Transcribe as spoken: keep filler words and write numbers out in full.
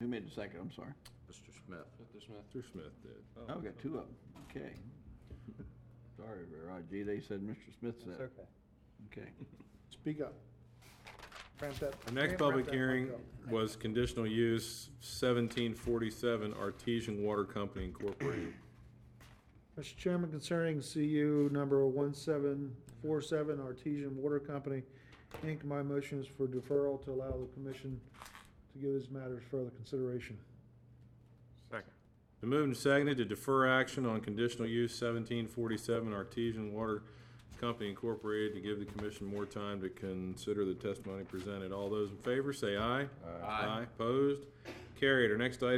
made the second? I'm sorry. Mister Smith. Mister Smith. Mister Smith did. Oh, we got two of them. Okay. Sorry, Roger. They said Mister Smith said. It's okay. Okay. Speak up. Ramp that- Our next ramp public that hearing mic up. was conditional use seventeen forty-seven Artesian Water Company Incorporated. Mister Chairman, concerning C U number one seven four seven Artesian Water Company, Incorporated, my motion is for deferral to allow the commission to give these matters further consideration. Second. The moved and seconded to defer action on conditional use seventeen forty-seven Artesian Water Company Incorporated to give the commission more time to consider the testimony presented. All those in favor say aye. Aye. Opposed? Carried. Our next item